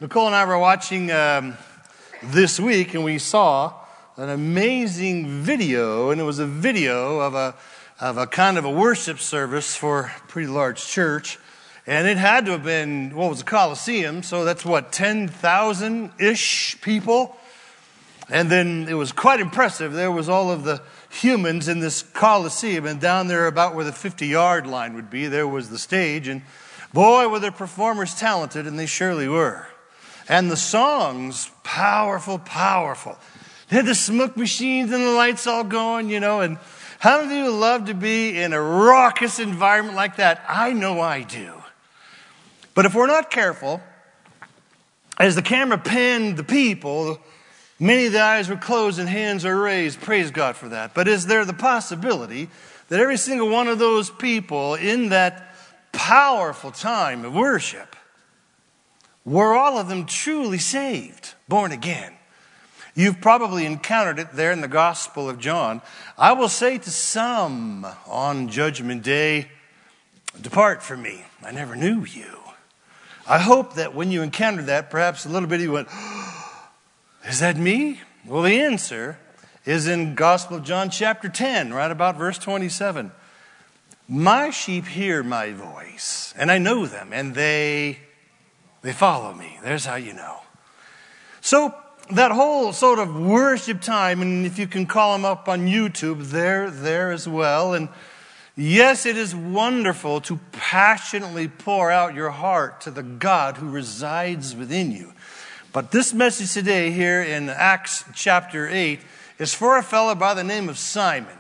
Nicole and I were watching this week, and we saw an amazing video, and it was a video of a kind of a worship service for a pretty large church, and it had to have been, what was a Coliseum, so that's 10,000-ish people, and then it was quite impressive. There was all of the humans in this Coliseum, and down there about where the 50-yard line would be, there was the stage, and boy, were their performers talented, and they surely were. And the songs, powerful, powerful. They had the smoke machines and the lights all going, and how many of you love to be in a raucous environment like that? I know I do. But if we're not careful, as the camera panned the people, many of the eyes were closed and hands are raised. Praise God for that. But is there the possibility that every single one of those people in that powerful time of worship, were all of them truly saved, born again? You've probably encountered it there in the Gospel of John. I will say to some on Judgment Day, "Depart from me, I never knew you." I hope that when you encountered that, perhaps a little bit you went, "Is that me?" Well, the answer is in Gospel of John chapter 10, right about verse 27. "My sheep hear my voice, and I know them, and they follow me." There's how you know. So that whole sort of worship time, and if you can call them up on YouTube, they're there as well. And yes, it is wonderful to passionately pour out your heart to the God who resides within you. But this message today here in Acts chapter 8 is for a fellow by the name of Simon.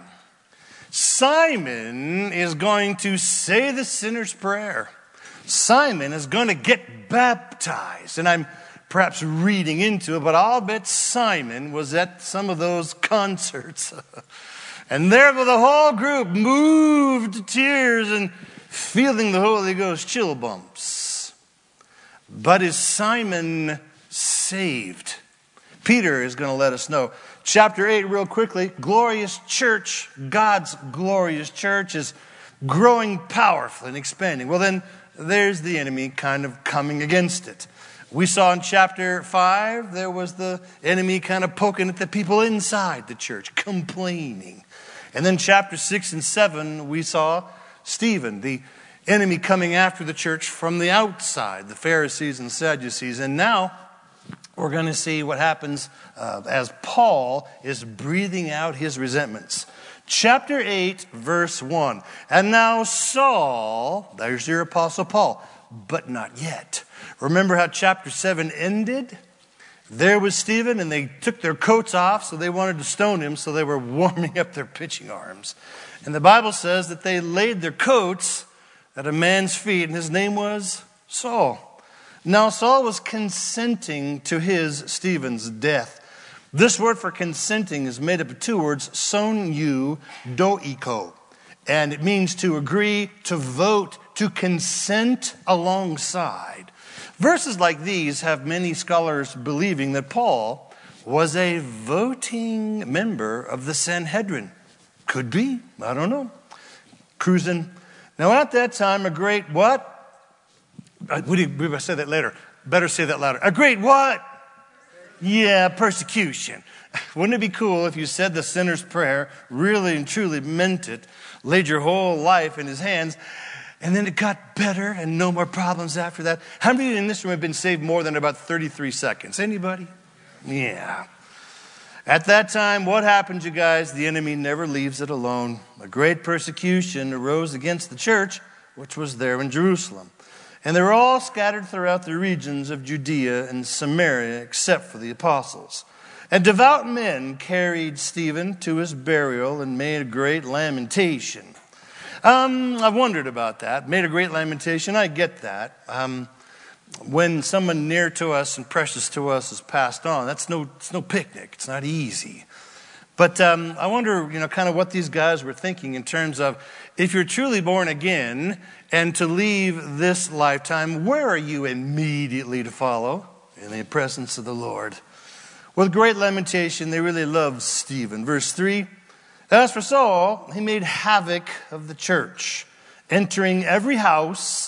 Simon is going to say the sinner's prayer. Simon is going to get baptized. And I'm perhaps reading into it, but I'll bet Simon was at some of those concerts. And there with the whole group moved to tears and feeling the Holy Ghost chill bumps. But is Simon saved? Peter is going to let us know. Chapter 8, real quickly. Glorious church, God's glorious church is growing powerfully and expanding. Well, then there's the enemy kind of coming against it. We saw in chapter 5, there was the enemy kind of poking at the people inside the church, complaining. And then chapter 6 and 7, we saw Stephen, the enemy coming after the church from the outside, the Pharisees and Sadducees. And now we're going to see what happens as Paul is breathing out his resentments. Chapter 8, verse 1. "And now Saul," there's your Apostle Paul, "but not yet." Remember how chapter 7 ended? There was Stephen, and they took their coats off, so they wanted to stone him, so they were warming up their pitching arms. And the Bible says that they laid their coats at a man's feet, and his name was Saul. Now Saul was consenting to Stephen's death. This word for consenting is made up of two words, soneu doiko. And it means to agree, to vote, to consent alongside. Verses like these have many scholars believing that Paul was a voting member of the Sanhedrin. Could be, I don't know. Cruising. Now at that time, a great what? We better say that later. Better say that louder. A great what? Yeah, persecution. Wouldn't it be cool if you said the sinner's prayer, really and truly meant it, laid your whole life in his hands, and then it got better and no more problems after that? How many of you in this room have been saved more than about 33 seconds? Anybody? Yeah. At that time, what happened, you guys? The enemy never leaves it alone. A great persecution arose against the church, which was there in Jerusalem. And they were all scattered throughout the regions of Judea and Samaria, except for the apostles. And devout men carried Stephen to his burial and made a great lamentation. I've wondered about that. Made a great lamentation. I get that. When someone near to us and precious to us is passed on, it's no picnic. It's not easy. But I wonder, kind of what these guys were thinking in terms of, if you're truly born again and to leave this lifetime, where are you immediately to follow? In the presence of the Lord. With great lamentation, they really loved Stephen. Verse 3, "As for Saul, he made havoc of the church, entering every house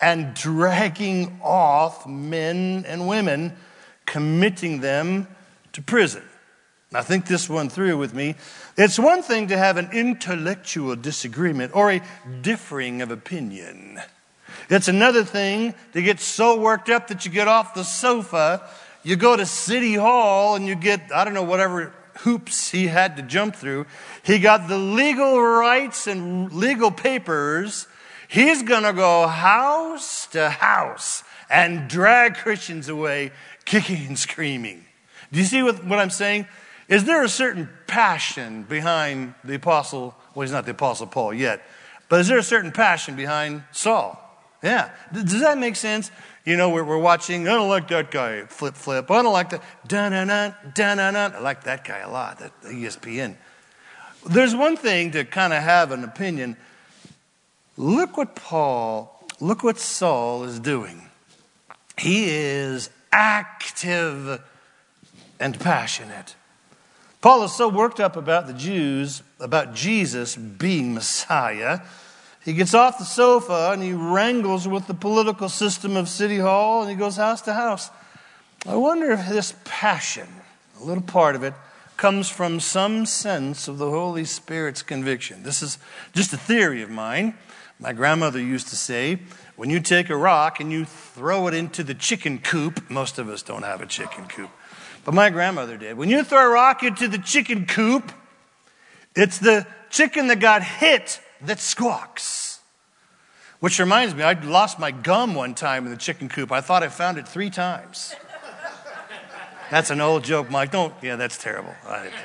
and dragging off men and women, committing them to prison. Now think this one through with me. It's one thing to have an intellectual disagreement or a differing of opinion. It's another thing to get so worked up that you get off the sofa, you go to City Hall and you get, I don't know, whatever hoops he had to jump through. He got the legal rights and legal papers. He's going to go house to house and drag Christians away, kicking and screaming. Do you see what I'm saying? Is there a certain passion behind the apostle? Well, he's not the apostle Paul yet. But is there a certain passion behind Saul? Yeah. Does that make sense? You know, we're watching, I don't like that guy, flip. I don't like that, I like that guy a lot, that ESPN. There's one thing to kind of have an opinion. Look what Saul is doing. He is active and passionate. Paul is so worked up about the Jews, about Jesus being Messiah. He gets off the sofa and he wrangles with the political system of City Hall and he goes house to house. I wonder if this passion, a little part of it, comes from some sense of the Holy Spirit's conviction. This is just a theory of mine. My grandmother used to say, when you take a rock and you throw it into the chicken coop, most of us don't have a chicken coop, but my grandmother did. When you throw a rock into the chicken coop, it's the chicken that got hit that squawks. Which reminds me, I lost my gum one time in the chicken coop. I thought I found it 3 times. That's an old joke, Mike. That's terrible.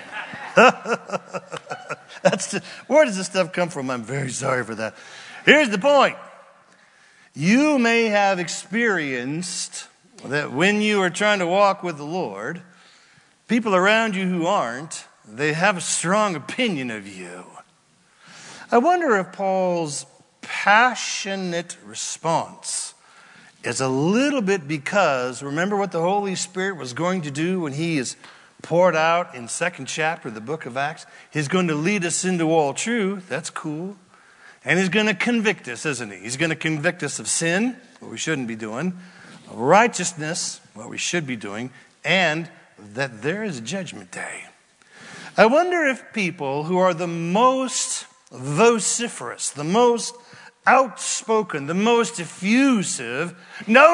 Where does this stuff come from? I'm very sorry for that. Here's the point. You may have experienced that when you are trying to walk with the Lord, people around you who aren't, they have a strong opinion of you. I wonder if Paul's passionate response is a little bit because, remember what the Holy Spirit was going to do when he is poured out in 2nd chapter of the book of Acts? He's going to lead us into all truth. That's cool. And he's going to convict us, isn't he? He's going to convict us of sin, what we shouldn't be doing, of righteousness, what we should be doing, and that there is a judgment day. I wonder if people who are the most vociferous, the most outspoken, the most effusive, no.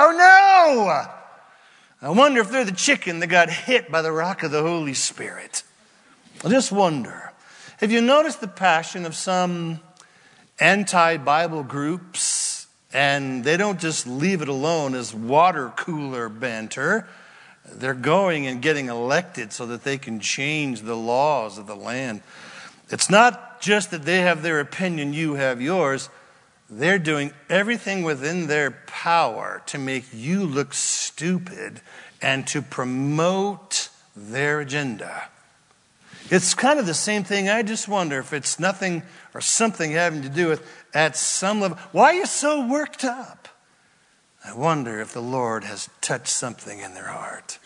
I wonder if they're the chicken that got hit by the rock of the Holy Spirit. I just wonder. Have you noticed the passion of some anti-Bible groups? And they don't just leave it alone as water cooler banter. They're going and getting elected so that they can change the laws of the land. It's not just that they have their opinion, you have yours. They're doing everything within their power to make you look stupid and to promote their agenda. It's kind of the same thing. I just wonder if it's nothing or something having to do with, at some level, why are you so worked up? I wonder if the Lord has touched something in their heart.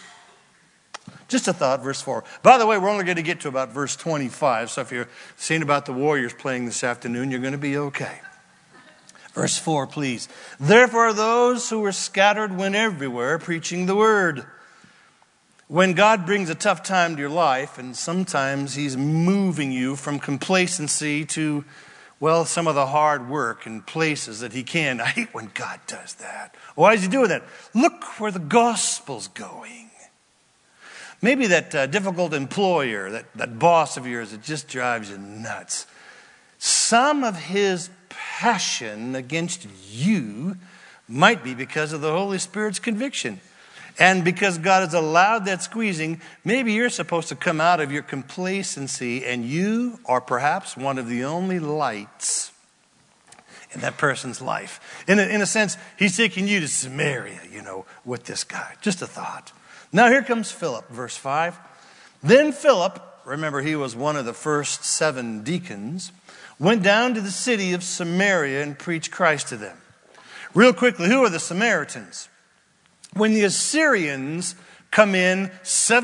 Just a thought, verse 4. By the way, we're only going to get to about verse 25, so if you're seeing about the Warriors playing this afternoon, you're going to be okay. Verse 4, please. Therefore, those who were scattered went everywhere preaching the word. When God brings a tough time to your life, and sometimes he's moving you from complacency to, well, some of the hard work and places that he can. I hate when God does that. Why is he doing that? Look where the gospel's going. Maybe that difficult employer, that boss of yours that just drives you nuts. Some of his passion against you might be because of the Holy Spirit's conviction. And because God has allowed that squeezing, maybe you're supposed to come out of your complacency and you are perhaps one of the only lights in that person's life. In a sense, he's taking you to Samaria, with this guy. Just a thought. Now here comes Philip, verse 5. Then Philip, remember he was one of the first 7 deacons, went down to the city of Samaria and preached Christ to them. Real quickly, who are the Samaritans? When the Assyrians come in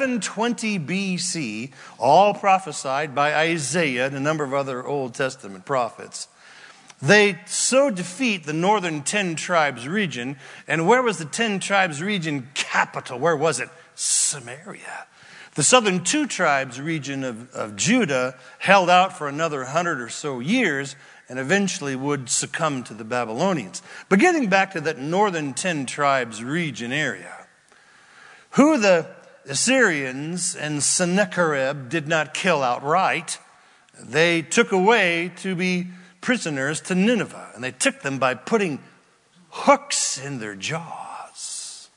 720 BC, all prophesied by Isaiah and a number of other Old Testament prophets, They so defeat the northern 10 tribes region. And where was the 10 tribes region capital? Where was it? Samaria. The southern 2 tribes region of Judah held out for another 100 or so years and eventually would succumb to the Babylonians. But getting back to that northern 10 tribes region area, who the Assyrians and Sennacherib did not kill outright, they took away to be prisoners to Nineveh, and they took them by putting hooks in their jaws.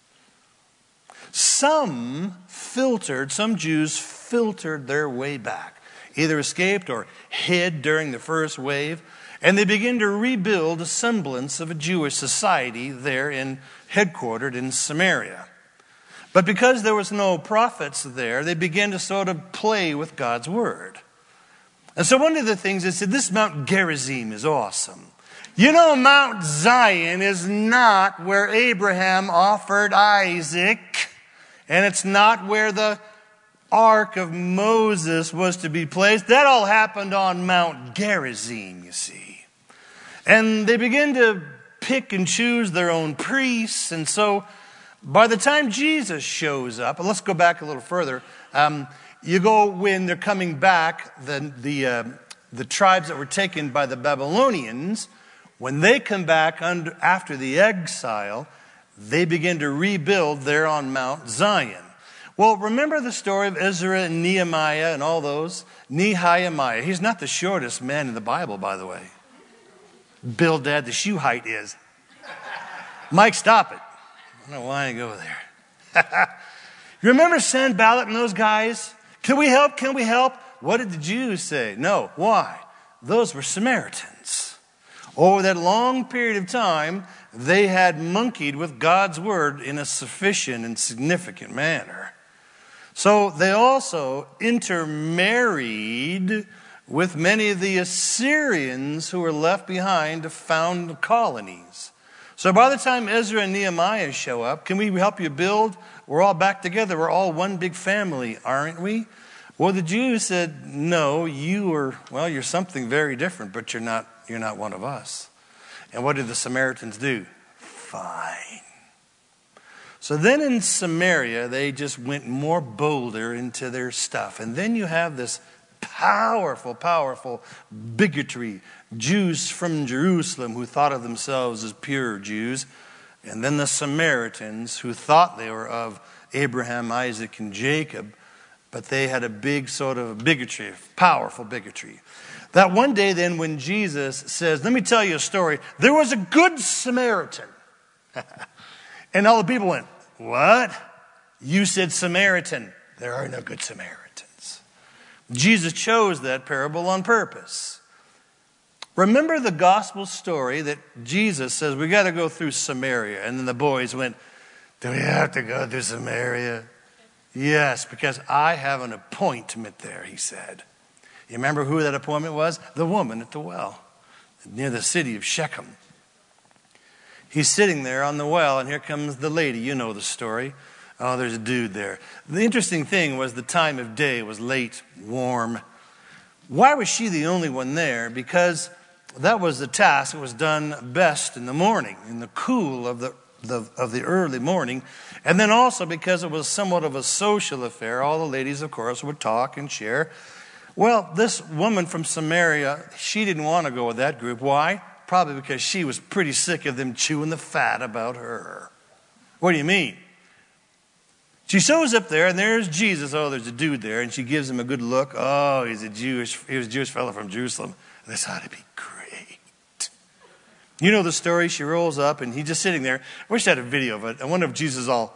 Some Jews filtered their way back, either escaped or hid during the first wave, and they began to rebuild a semblance of a Jewish society there headquartered in Samaria. But because there was no prophets there, they began to sort of play with God's word. And so one of the things they said, this Mount Gerizim is awesome. You know, Mount Zion is not where Abraham offered Isaac, and it's not where the Ark of Moses was to be placed. That all happened on Mount Gerizim, you see. And they began to pick and choose their own priests, and so by the time Jesus shows up, and let's go back a little further, when they're coming back, the tribes that were taken by the Babylonians, when they come back after the exile, they begin to rebuild there on Mount Zion. Well, remember the story of Ezra and Nehemiah and all those? Nehemiah. He's not the shortest man in the Bible, by the way. Bildad, the shoe height is. Mike, stop it. I don't know why I go there. You remember Sanballat and those guys? Can we help? Can we help? What did the Jews say? No. Why? Those were Samaritans. Over that long period of time, they had monkeyed with God's word in a sufficient and significant manner. So they also intermarried with many of the Assyrians who were left behind to found colonies. So by the time Ezra and Nehemiah show up, can we help you build? We're all back together. We're all one big family, aren't we? Well, the Jews said, no, you're something very different, but you're not one of us. And what did the Samaritans do? Fine. So then in Samaria, they just went more bolder into their stuff. And then you have this powerful, powerful bigotry. Jews from Jerusalem who thought of themselves as pure Jews. And then the Samaritans who thought they were of Abraham, Isaac, and Jacob. But they had a big sort of bigotry, powerful bigotry. That one day then when Jesus says, let me tell you a story. There was a good Samaritan. And all the people went, what? You said Samaritan. There are no good Samaritans. Jesus chose that parable on purpose. Remember the gospel story that Jesus says, we got to go through Samaria. And then the boys went, do we have to go through Samaria? Yes, because I have an appointment there, he said. You remember who that appointment was? The woman at the well near the city of Shechem. He's sitting there on the well, and here comes the lady. You know the story. Oh, there's a dude there. The interesting thing was the time of day. It was late, warm. Why was she the only one there? Because that was the task that was done best in the morning, in the cool of the early morning. And then also because it was somewhat of a social affair. All the ladies, of course, would talk and share. Well, this woman from Samaria, she didn't want to go with that group. Why? Probably because she was pretty sick of them chewing the fat about her. What do you mean? She shows up there, and there's Jesus. Oh, there's a dude there, and she gives him a good look. Oh, he was a Jewish fellow from Jerusalem. This ought to be great. You know the story. She rolls up, and he's just sitting there. I wish I had a video of it. I wonder if Jesus all...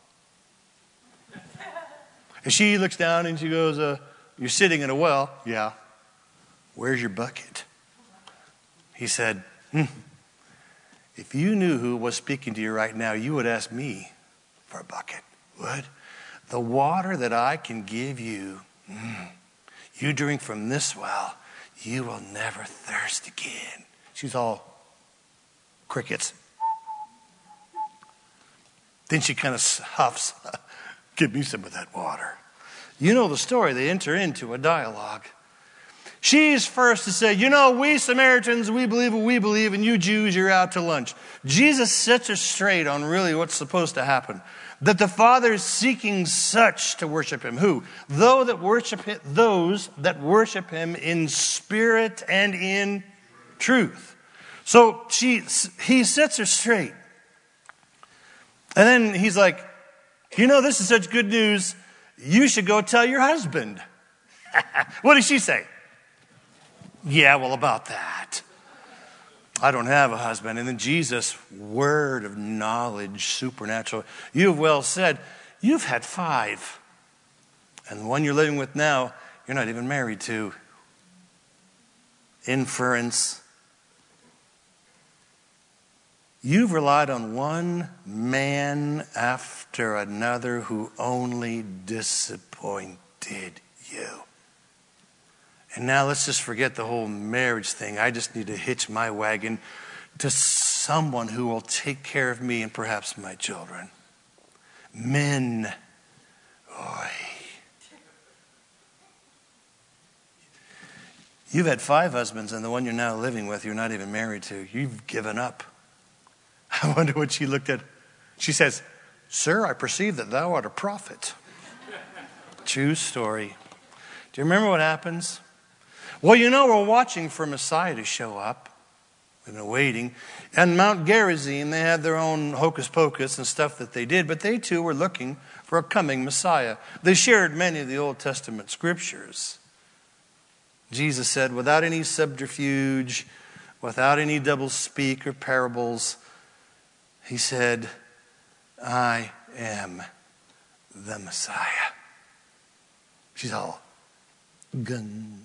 And she looks down, and she goes, you're sitting in a well. Yeah. Where's your bucket? He said, if you knew who was speaking to you right now, you would ask me for a bucket. Would? The water that I can give you, you drink from this well, you will never thirst again. She's all crickets. Then she kind of huffs, give me some of that water. You know the story. They enter into a dialogue. She's first to say, we Samaritans, we believe what we believe, and you Jews, you're out to lunch. Jesus sets her straight on really what's supposed to happen. That the Father is seeking such to worship him. Who? Those that worship him in spirit and in truth. So he sets her straight. And then he's like, this is such good news. You should go tell your husband. What does she say? Yeah, well, about that. I don't have a husband. And then Jesus, word of knowledge, supernatural. You have well said, you've had 5. And the one you're living with now, you're not even married to. Inference. You've relied on one man after another who only disappointed you. And now let's just forget the whole marriage thing. I just need to hitch my wagon to someone who will take care of me and perhaps my children. Men. Oy. You've had 5 husbands, and the one you're now living with, you're not even married to. You've given up. I wonder what she looked at. She says, Sir, I perceive that thou art a prophet. True story. Do you remember what happens? Well, we're watching for Messiah to show up. We've been waiting. And Mount Gerizim, they had their own hocus pocus and stuff that they did, but they too were looking for a coming Messiah. They shared many of the Old Testament scriptures. Jesus said, without any subterfuge, without any double speak or parables, he said, I am the Messiah. She's all, gun.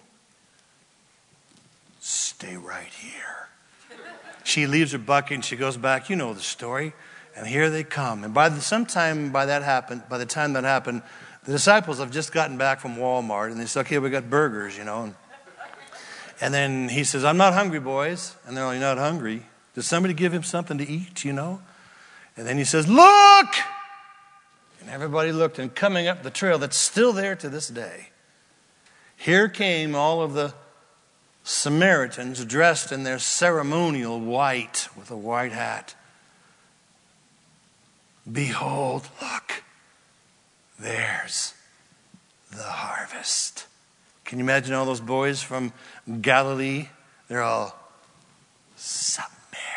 Stay right here. She leaves her bucket and she goes back. You know the story. And here they come. And by the time that happened, the disciples have just gotten back from Walmart. And they say, okay, we got burgers, And And then he says, I'm not hungry, boys. And they're like, not hungry. Does somebody give him something to eat, you know? And then he says, look! And everybody looked, and coming up the trail that's still there to this day, here came all of the Samaritans dressed in their ceremonial white with a white hat. Behold, look, there's the harvest. Can you imagine all those boys from Galilee? They're all Samaritans.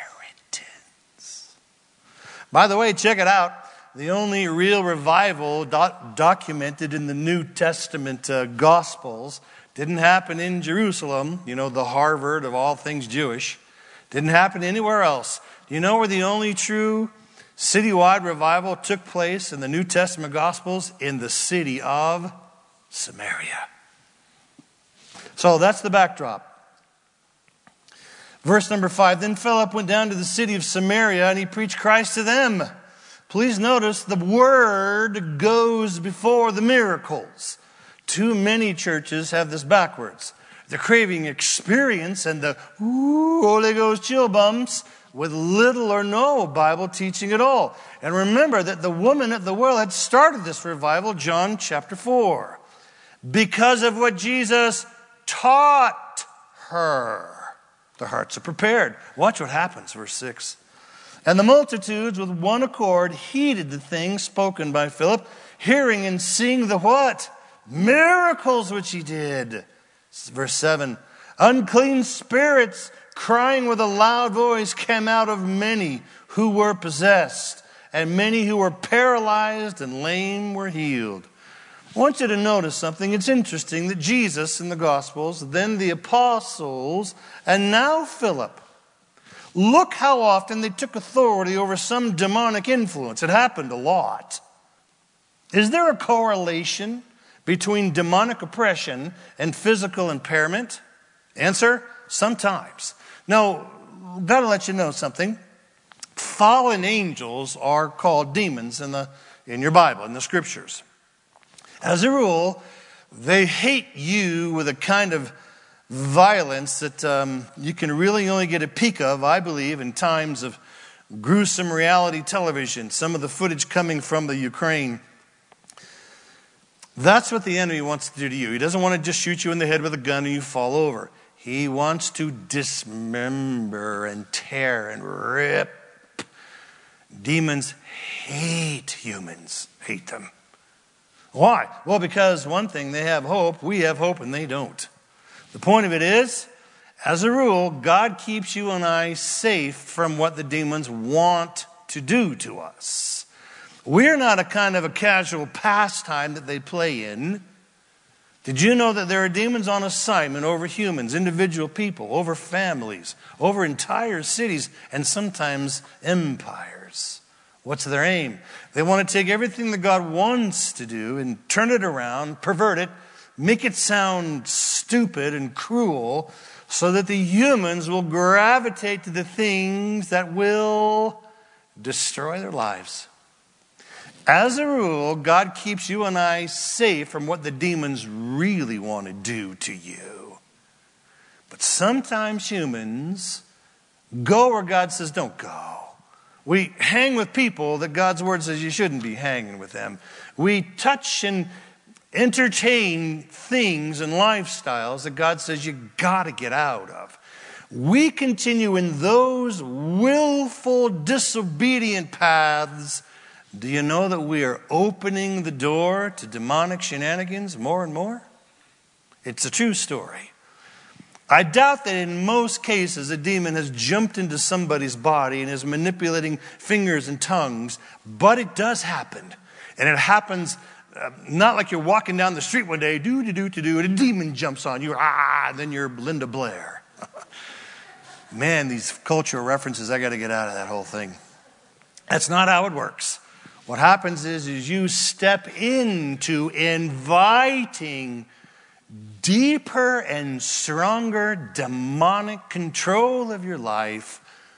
By the way, check it out. The only real revival documented in the New Testament Gospels didn't happen in Jerusalem, you know, the Harvard of all things Jewish. Didn't happen anywhere else. Do you know where the only true citywide revival took place in the New Testament Gospels? In the city of Samaria. So that's the backdrop. Verse number 5, then Philip went down to the city of Samaria and he preached Christ to them. Please notice the word goes before the miracles. Too many churches have this backwards. They're craving experience and the Holy Ghost chill bumps with little or no Bible teaching at all. And remember that the woman at the well had started this revival, John chapter 4, because of what Jesus taught her. Their hearts are prepared. Watch what happens, verse 6. And the multitudes with one accord heeded the things spoken by Philip, hearing and seeing the what? Miracles which he did. Verse 7. Unclean spirits crying with a loud voice came out of many who were possessed, and many who were paralyzed and lame were healed. I want you to notice something. It's interesting that Jesus in the Gospels, then the apostles, and now Philip, look how often they took authority over some demonic influence. It happened a lot. Is there a correlation between demonic oppression and physical impairment? Answer, sometimes. Now, I've got to let you know something. Fallen angels are called demons in your Bible, in the Scriptures. As a rule, they hate you with a kind of violence that you can really only get a peek of, I believe, in times of gruesome reality television. Some of the footage coming from the Ukraine. That's what the enemy wants to do to you. He doesn't want to just shoot you in the head with a gun and you fall over. He wants to dismember and tear and rip. Demons hate humans, hate them. Why? Well, because one thing, they have hope, we have hope, and they don't. The point of it is, as a rule, God keeps you and I safe from what the demons want to do to us. We're not a kind of a casual pastime that they play in. Did you know that there are demons on assignment over humans, individual people, over families, over entire cities, and sometimes empires? What's their aim? They want to take everything that God wants to do and turn it around, pervert it, make it sound stupid and cruel, so that the humans will gravitate to the things that will destroy their lives. As a rule, God keeps you and I safe from what the demons really want to do to you. But sometimes humans go where God says don't go. We hang with people that God's word says you shouldn't be hanging with them. We touch and entertain things and lifestyles that God says you got to get out of. We continue in those willful, disobedient paths. Do you know that we are opening the door to demonic shenanigans more and more? It's a true story. I doubt that in most cases a demon has jumped into somebody's body and is manipulating fingers and tongues, but it does happen. And it happens not like you're walking down the street one day, do-do-do-do-do, and a demon jumps on you, and then you're Linda Blair. Man, these cultural references, I got to get out of that whole thing. That's not how it works. What happens is you step into inviting deeper and stronger demonic control of your life,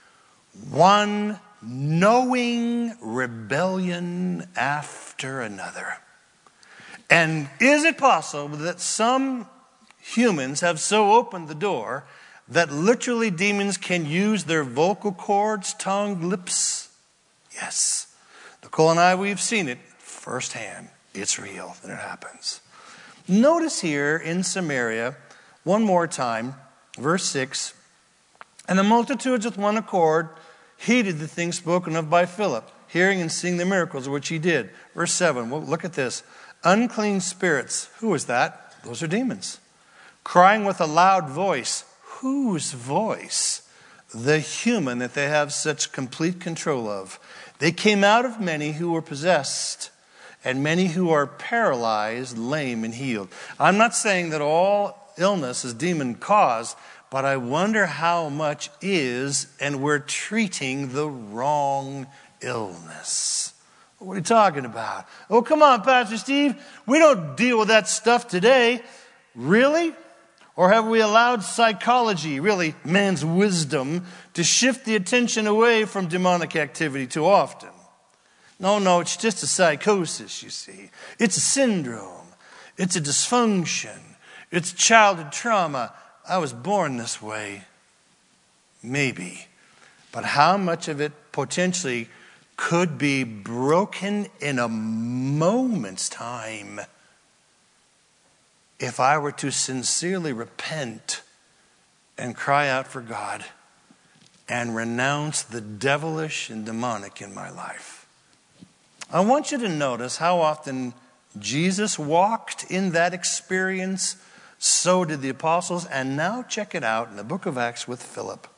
one knowing rebellion after another. And is it possible that some humans have so opened the door that literally demons can use their vocal cords, tongue, lips? Yes. Nicole and I, we've seen it firsthand. It's real, and it happens. Notice here in Samaria, one more time, verse 6, and the multitudes with one accord heeded the things spoken of by Philip, hearing and seeing the miracles which he did. Verse 7, well, look at this. Unclean spirits, who is that? Those are demons. Crying with a loud voice. Whose voice? The human that they have such complete control of. They came out of many who were possessed, and many who are paralyzed, lame, and healed. I'm not saying that all illness is demon-caused, but I wonder how much is, and we're treating the wrong illness. What are you talking about? Oh, come on, Pastor Steve. We don't deal with that stuff today. Really? Or have we allowed psychology, really man's wisdom, to shift the attention away from demonic activity too often? No, it's just a psychosis, you see. It's a syndrome. It's a dysfunction. It's childhood trauma. I was born this way. Maybe. But how much of it potentially could be broken in a moment's time if I were to sincerely repent and cry out for God and renounce the devilish and demonic in my life? I want you to notice how often Jesus walked in that experience. So did the apostles. And now check it out in the book of Acts with Philip.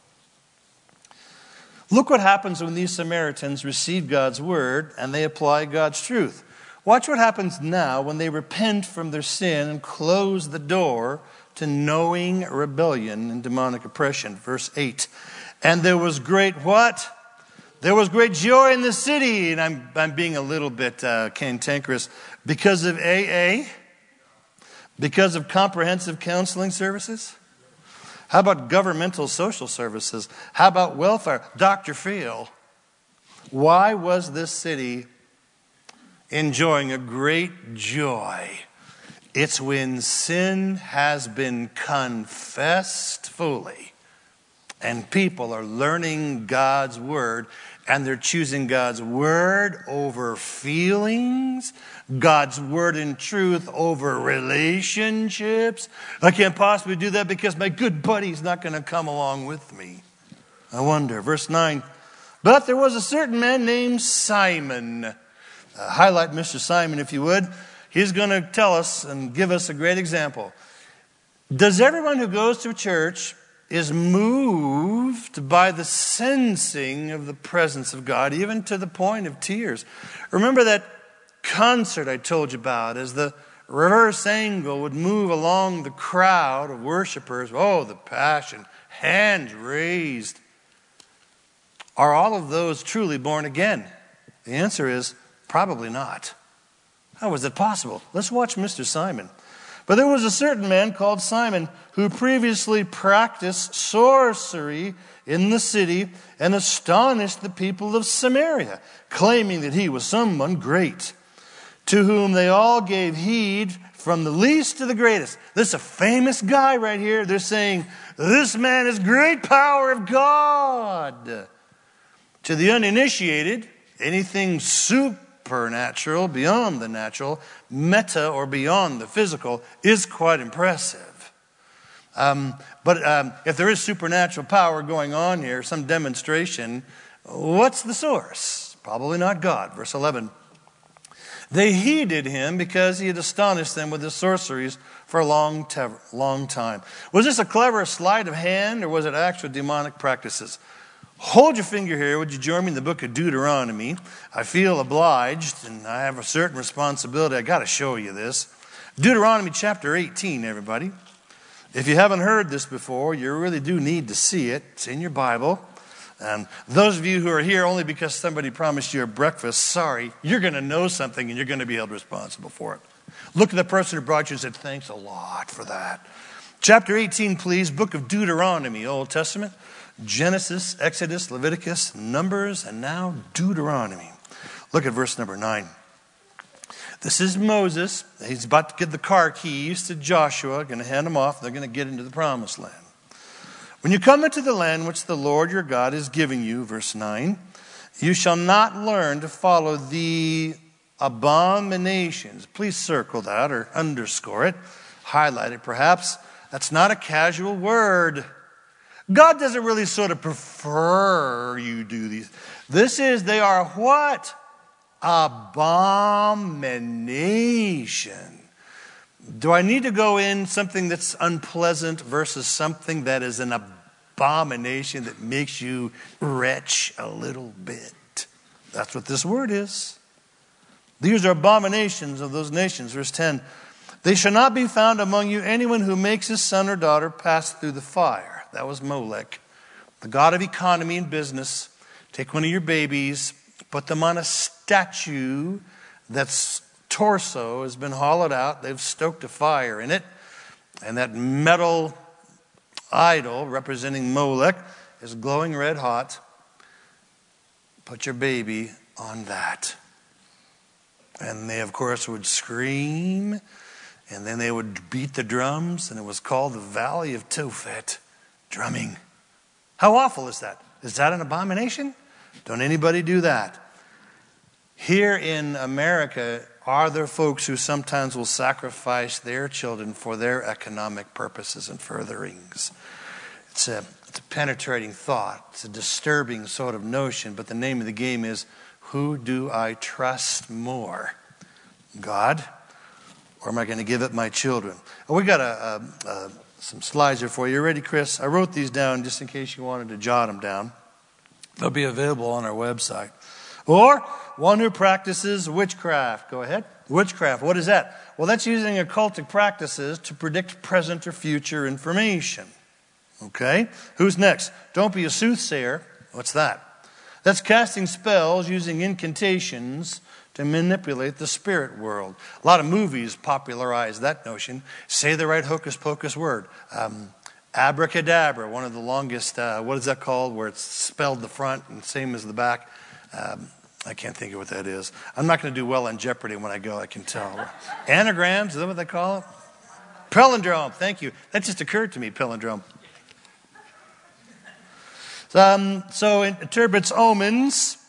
Look what happens when these Samaritans receive God's word and they apply God's truth. Watch what happens now when they repent from their sin and close the door to knowing rebellion and demonic oppression. Verse 8. And there was great what? There was great joy in the city. And I'm being a little bit cantankerous. Because of AA? Because of comprehensive counseling services? How about governmental social services? How about welfare? Dr. Phil. Why was this city enjoying a great joy? It's when sin has been confessed fully and people are learning God's word And they're choosing God's word over feelings, God's word and truth over relationships. I can't possibly do that because my good buddy's not going to come along with me. I wonder. Verse 9. But there was a certain man named Simon. Highlight Mr. Simon if you would. He's going to tell us and give us a great example. Does everyone who goes to church is moved by the sensing of the presence of God, even to the point of tears? Remember that concert I told you about, as the reverse angle would move along the crowd of worshipers. Oh, the passion, hands raised. Are all of those truly born again? The answer is probably not. How was it possible? Let's watch Mr. Simon. But there was a certain man called Simon who previously practiced sorcery in the city and astonished the people of Samaria, claiming that he was someone great, to whom they all gave heed from the least to the greatest. This is a famous guy right here. They're saying, this man is great power of God. To the uninitiated, anything supernatural, beyond the natural, meta or beyond the physical, is quite impressive. But if there is supernatural power going on here, some demonstration, what's the source? Probably not God. Verse 11. They heeded him because he had astonished them with his sorceries for a long time. Was this a clever sleight of hand, or was it actual demonic practices? Hold your finger here. Would you join me in the book of Deuteronomy? I feel obliged, and I have a certain responsibility. I got to show you this. Deuteronomy chapter 18, everybody. If you haven't heard this before, you really do need to see it. It's in your Bible. And those of you who are here only because somebody promised you a breakfast, sorry, you're going to know something and you're going to be held responsible for it. Look at the person who brought you and said, thanks a lot for that. Chapter 18, please. Book of Deuteronomy, Old Testament. Genesis, Exodus, Leviticus, Numbers, and now Deuteronomy. Look at verse number 9. This is Moses. He's about to give the car keys to Joshua, going to hand them off. They're going to get into the promised land. When you come into the land which the Lord your God is giving you, verse 9, you shall not learn to follow the abominations. Please circle that or underscore it. Highlight it perhaps. That's not a casual word. God doesn't really sort of prefer you do these. They are what? Abomination. Do I need to go in something that's unpleasant versus something that is an abomination that makes you retch a little bit? That's what this word is. These are abominations of those nations. Verse 10. They shall not be found among you anyone who makes his son or daughter pass through the fire. That was Molech, the god of economy and business. Take one of your babies, put them on a statue that's torso has been hollowed out. They've stoked a fire in it. And that metal idol representing Molech is glowing red hot. Put your baby on that. And they, of course, would scream. And then they would beat the drums. And it was called the Valley of Tophet. Drumming. How awful is that? Is that an abomination? Don't anybody do that. Here in America, are there folks who sometimes will sacrifice their children for their economic purposes and furtherings? It's a penetrating thought. It's a disturbing sort of notion. But the name of the game is, who do I trust more? God? Or am I going to give up my children? Oh, we got some slides here for you. You ready, Chris? I wrote these down just in case you wanted to jot them down. They'll be available on our website. Or one who practices witchcraft. Go ahead. Witchcraft. What is that? Well, that's using occultic practices to predict present or future information. Okay? Who's next? Don't be a soothsayer. What's that? That's casting spells using incantations to manipulate the spirit world. A lot of movies popularize that notion. Say the right hocus pocus word. Abracadabra, one of the longest, what is that called, where it's spelled the front and same as the back. I can't think of what that is. I'm not going to do well on Jeopardy when I go, I can tell. Anagrams, is that what they call it? Palindrome, thank you. That just occurred to me, palindrome. So it interprets omens.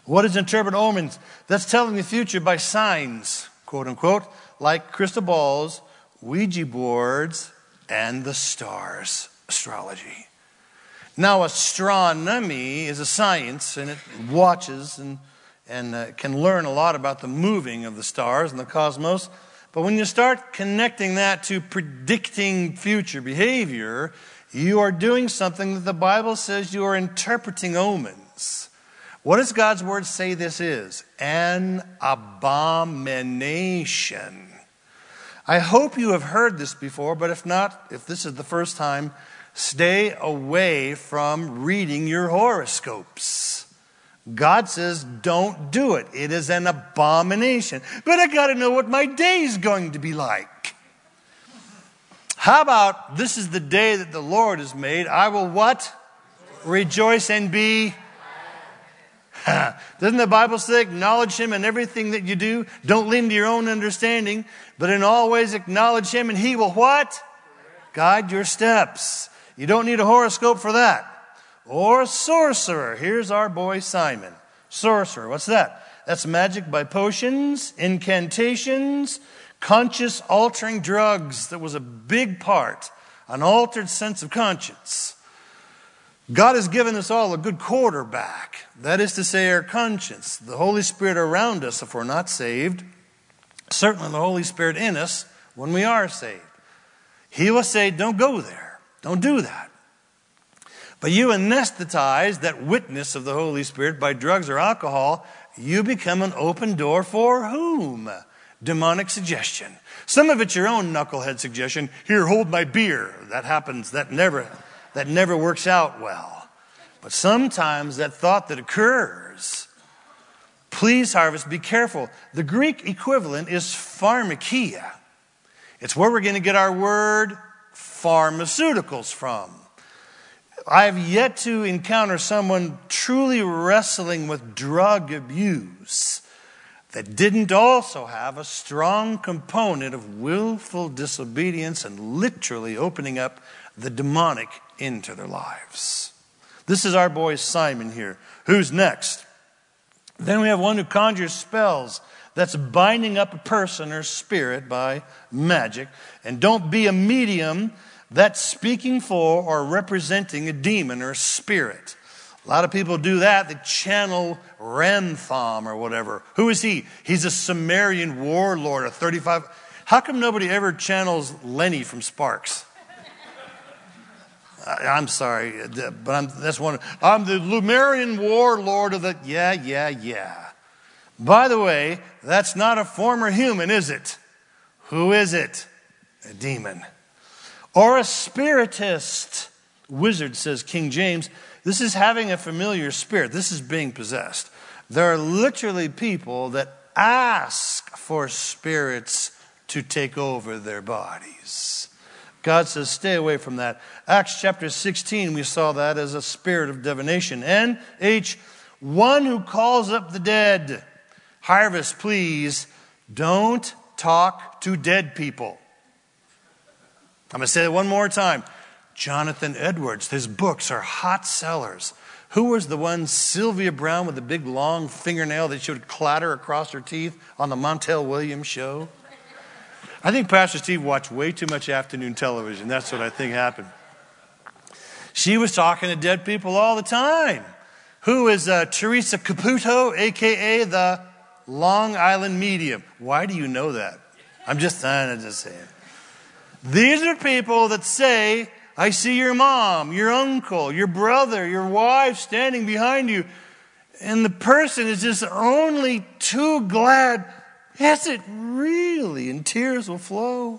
What is interpret omens? That's telling the future by signs, quote unquote, like crystal balls, Ouija boards, and the stars, astrology. Now, astronomy is a science, and it watches and can learn a lot about the moving of the stars and the cosmos. But when you start connecting that to predicting future behavior, you are doing something that the Bible says you are interpreting omens. What does God's word say this is? An abomination. I hope you have heard this before, but if not, if this is the first time, stay away from reading your horoscopes. God says, don't do it. It is an abomination. But I got to know what my day is going to be like. How about, this is the day that the Lord has made. I will what? Rejoice and be. Doesn't the Bible say, acknowledge him in everything that you do? Don't lean to your own understanding, but in all ways acknowledge him, and he will what? Guide your steps. You don't need a horoscope for that. Or sorcerer. Here's our boy Simon. Sorcerer, what's that? That's magic by potions, incantations, conscious altering drugs. That was a big part, an altered sense of conscience. God has given us all a good quarterback. That is to say, our conscience. The Holy Spirit around us if we're not saved. Certainly the Holy Spirit in us when we are saved. He will say, don't go there. Don't do that. But you anesthetize that witness of the Holy Spirit by drugs or alcohol, you become an open door for whom? Demonic suggestion. Some of it's your own knucklehead suggestion. Here, hold my beer. That happens. That never works out well. But sometimes that thought that occurs, please, harvest, be careful. The Greek equivalent is pharmakia. It's where we're going to get our word pharmaceuticals from. I have yet to encounter someone truly wrestling with drug abuse that didn't also have a strong component of willful disobedience and literally opening up the demonic into their lives. This is our boy Simon here. Who's next? Then we have one who conjures spells. That's binding up a person or spirit by magic. And don't be a medium that's speaking for or representing a demon or a spirit. A lot of people do that. They channel Ramtham or whatever. Who is he? He's a Sumerian warlord of 35. How come nobody ever channels Lenny from Sparks? I'm sorry, but that's one. I'm the Lemurian warlord of the. Yeah. By the way, that's not a former human, is it? Who is it? A demon. Or a spiritist. Wizard, says King James. This is having a familiar spirit. This is being possessed. There are literally people that ask for spirits to take over their bodies. God says, stay away from that. Acts chapter 16, we saw that as a spirit of divination. N-H, one who calls up the dead. Harvest, please, don't talk to dead people. I'm going to say it one more time. Jonathan Edwards, his books are hot sellers. Who was the one, Sylvia Browne, with the big long fingernail that she would clatter across her teeth on the Montel Williams show? I think Pastor Steve watched way too much afternoon television. That's what I think happened. She was talking to dead people all the time. Who is Teresa Caputo, a.k.a. the Long Island Medium? Why do you know that? I'm just saying. These are people that say, I see your mom, your uncle, your brother, your wife standing behind you. And the person is just only too glad. Yes, it really, and tears will flow.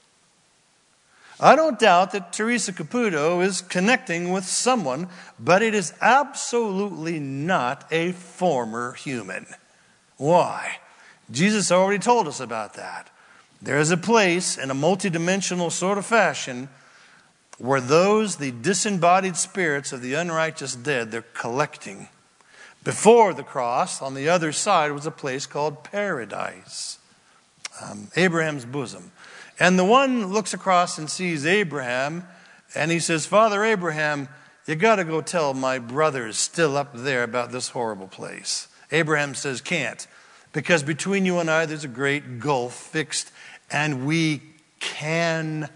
I don't doubt that Teresa Caputo is connecting with someone, but it is absolutely not a former human. Why? Jesus already told us about that. There is a place in a multidimensional sort of fashion where the disembodied spirits of the unrighteous dead, they're collecting. Before the cross, on the other side, was a place called paradise, Abraham's bosom. And the one looks across and sees Abraham, and he says, Father Abraham, you got to go tell my brothers still up there about this horrible place. Abraham says, can't. Because between you and I, there's a great gulf fixed, and we cannot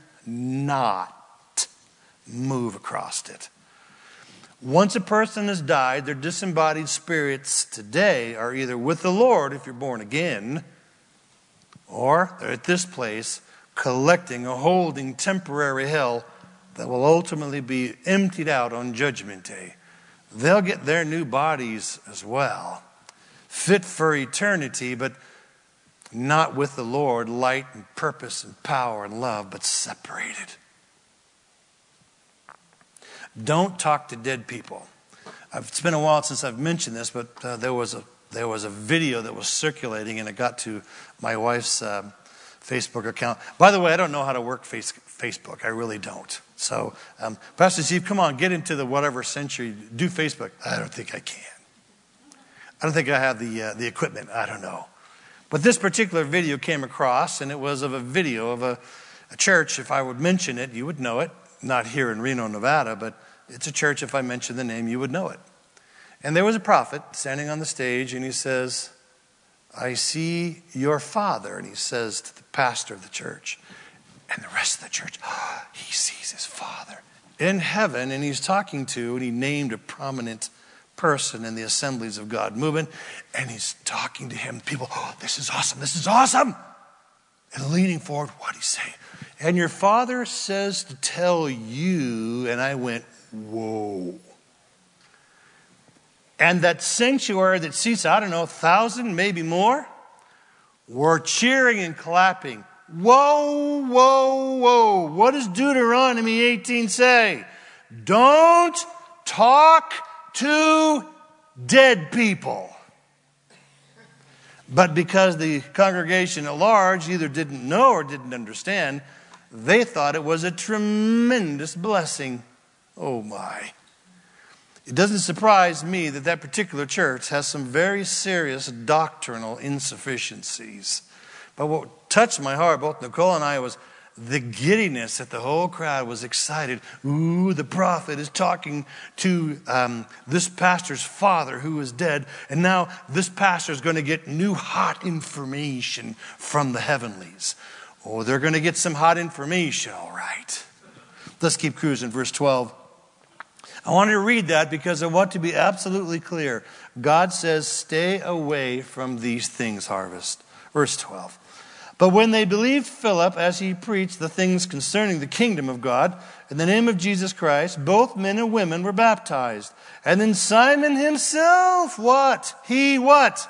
move across it. Once a person has died, their disembodied spirits today are either with the Lord, if you're born again, or they're at this place collecting or holding temporary hell that will ultimately be emptied out on Judgment Day. They'll get their new bodies as well, fit for eternity, but not with the Lord, light and purpose and power and love, but separated. Don't talk to dead people. It's been a while since I've mentioned this, but there was a video that was circulating, and it got to my wife's Facebook account. By the way, I don't know how to work Facebook. I really don't. So, Pastor Steve, come on, get into the whatever century. Do Facebook. I don't think I can. I don't think I have the equipment. I don't know. But this particular video came across, and it was of a video of a church. If I would mention it, you would know it. Not here in Reno, Nevada, but it's a church. If I mention the name, you would know it. And there was a prophet standing on the stage, and he says, I see your father. And he says to the pastor of the church and the rest of the church, he sees his father in heaven. And he's talking to, and he named a prominent person in the Assemblies of God movement. And he's talking to him. People, this is awesome. This is awesome. And leaning forward, what'd he say? And your father says to tell you, and I went, whoa. And that sanctuary that seats, 1,000, maybe more, were cheering and clapping. Whoa, whoa, whoa. What does Deuteronomy 18 say? Don't talk to dead people. But because the congregation at large either didn't know or didn't understand, they thought it was a tremendous blessing. Oh my. It doesn't surprise me that that particular church has some very serious doctrinal insufficiencies. But what touched my heart, both Nicole and I, was the giddiness that the whole crowd was excited. Ooh, the prophet is talking to this pastor's father who is dead. And now this pastor is going to get new hot information from the heavenlies. Oh, they're going to get some hot information, all right. Let's keep cruising. Verse 12. I wanted to read that because I want to be absolutely clear. God says, stay away from these things, Harvest. Verse 12. But when they believed Philip as he preached the things concerning the kingdom of God, in the name of Jesus Christ, both men and women were baptized. And then Simon himself, what? He what?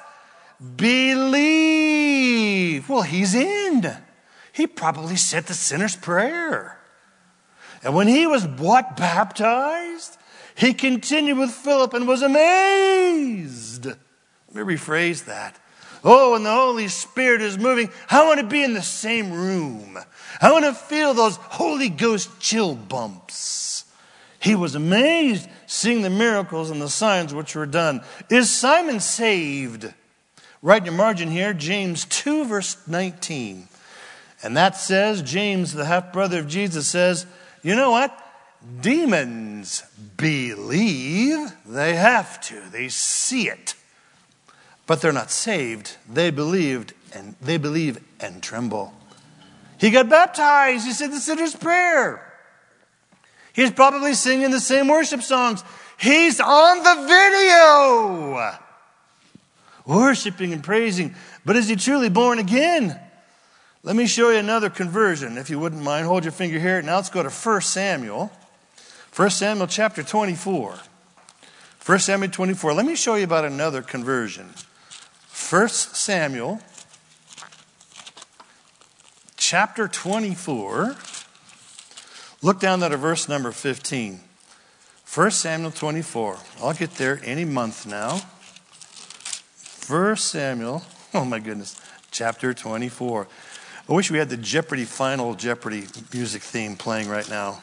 Believed. Well, he's in. He probably said the sinner's prayer. And when he was what? Baptized? He continued with Philip and was amazed. Let me rephrase that. Oh, and the Holy Spirit is moving. I want to be in the same room. I want to feel those Holy Ghost chill bumps. He was amazed, seeing the miracles and the signs which were done. Is Simon saved? Write in your margin here, James 2, verse 19. And that says, James, the half-brother of Jesus, says, you know what? Demons believe. They have to. They see it. But they're not saved. They believe and tremble. He got baptized. He said the sinner's prayer. He's probably singing the same worship songs. He's on the video. Worshiping and praising. But is he truly born again? Let me show you another conversion, if you wouldn't mind. Hold your finger here. Now let's go to 1 Samuel. 1 Samuel chapter 24. 1 Samuel 24. Let me show you about another conversion. 1 Samuel chapter 24. Look down at verse number 15. 1 Samuel 24. I'll get there any month now. 1 Samuel, oh my goodness, chapter 24. I wish we had the Final Jeopardy music theme playing right now.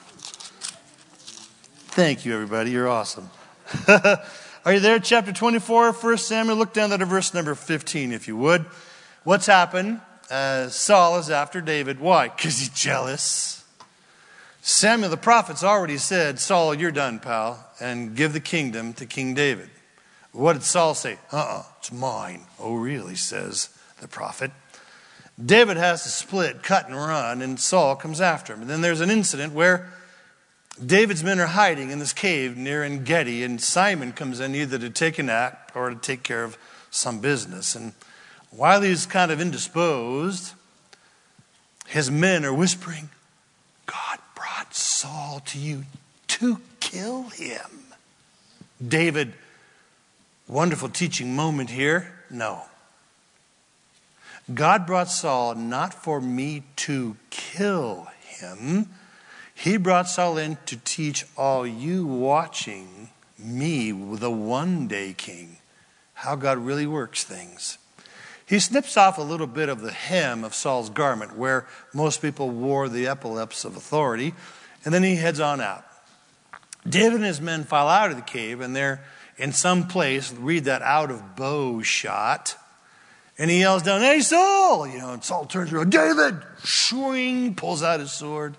Thank you, everybody. You're awesome. Are you there? Chapter 24, 1 Samuel. Look down at verse number 15, if you would. What's happened? Saul is after David. Why? Because he's jealous. Samuel the prophet's already said, Saul, you're done, pal, and give the kingdom to King David. What did Saul say? It's mine. Oh, really, says the prophet. David has to split, cut and run, and Saul comes after him. And then there's an incident where David's men are hiding in this cave near En-Gedi, and Simon comes in either to take a nap or to take care of some business. And while he's kind of indisposed, his men are whispering, God brought Saul to you to kill him. David, wonderful teaching moment here. No. God brought Saul not for me to kill him. He brought Saul in to teach all you watching me, the one-day king, how God really works things. He snips off a little bit of the hem of Saul's garment where most people wore the epaulets of authority, and then he heads on out. David and his men file out of the cave, and they're in some place, read that out of bow shot, and he yells down, hey, Saul! And Saul turns around, David! Swing, pulls out his sword.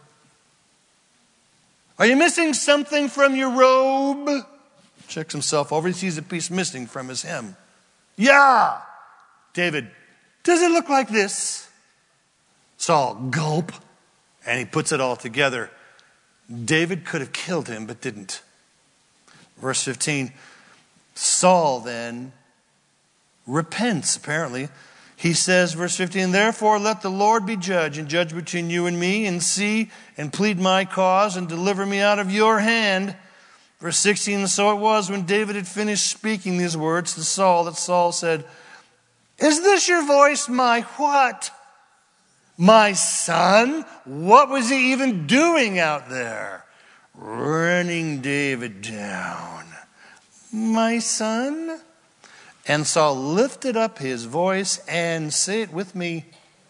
Are you missing something from your robe? Checks himself over. He sees a piece missing from his hem. Yeah! David, does it look like this? Saul, gulp. And he puts it all together. David could have killed him, but didn't. Verse 15. Saul then repents, apparently. He says, verse 15, therefore let the Lord be judge and judge between you and me and see and plead my cause and deliver me out of your hand. Verse 16, so it was when David had finished speaking these words to Saul that Saul said, is this your voice, my what? My son? What was he even doing out there? Running David down. My son? And Saul lifted up his voice and, say it with me,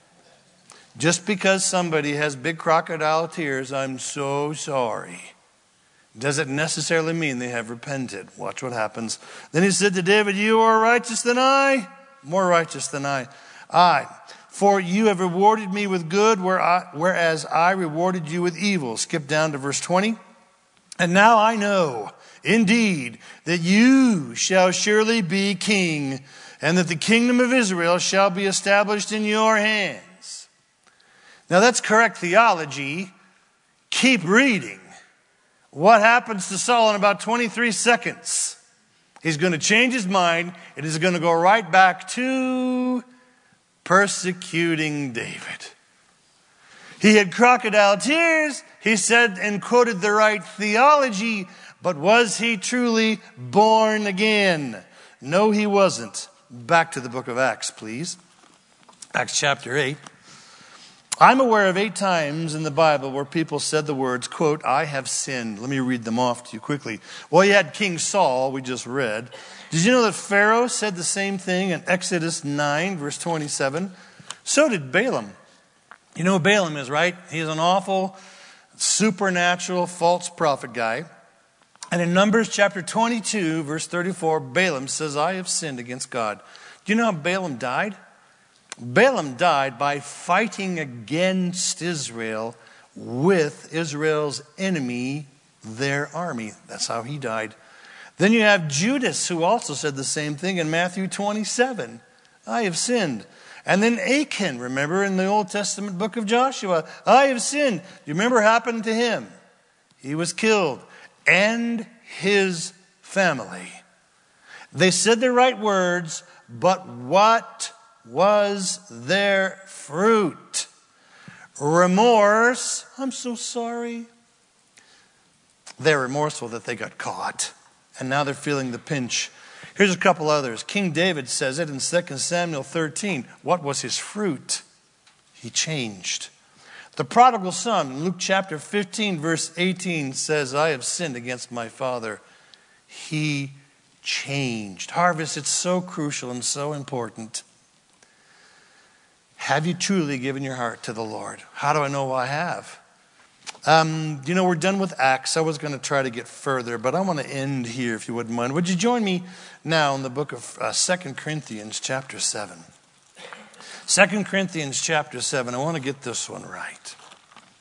just because somebody has big crocodile tears, I'm so sorry, doesn't necessarily mean they have repented. Watch what happens. Then he said to David, you are righteous than I, more righteous than I. For you have rewarded me with good, whereas I rewarded you with evil. Skip down to verse 20. And now I know, indeed, that you shall surely be king, and that the kingdom of Israel shall be established in your hands. Now that's correct theology. Keep reading. What happens to Saul in about 23 seconds? He's going to change his mind. It is going to go right back to persecuting David. He had crocodile tears. He said and quoted the right theology. But was he truly born again? No, he wasn't. Back to the book of Acts, please. Acts chapter 8. I'm aware of 8 times in the Bible where people said the words, quote, I have sinned. Let me read them off to you quickly. Well, you had King Saul, we just read. Did you know that Pharaoh said the same thing in Exodus 9, verse 27? So did Balaam. You know who Balaam is, right? He's an awful, supernatural, false prophet guy. And in Numbers chapter 22, verse 34, Balaam says, I have sinned against God. Do you know how Balaam died? Balaam died by fighting against Israel with Israel's enemy, their army. That's how he died. Then you have Judas, who also said the same thing in Matthew 27. I have sinned. And then Achan, remember in the Old Testament book of Joshua, I have sinned. Do you remember what happened to him? He was killed. And his family. They said the right words, but what was their fruit? Remorse. I'm so sorry. They're remorseful that they got caught. And now they're feeling the pinch. Here's a couple others. King David says it in 2 Samuel 13. What was his fruit? He changed. The prodigal son in Luke chapter 15 verse 18 says, I have sinned against my father. He changed. Harvest, it's so crucial and so important. Have you truly given your heart to the Lord? How do I know I have? We're done with Acts. I was going to try to get further, but I want to end here if you wouldn't mind. Would you join me now in the book of 2 Corinthians chapter 7? 2 Corinthians chapter 7. I want to get this one right.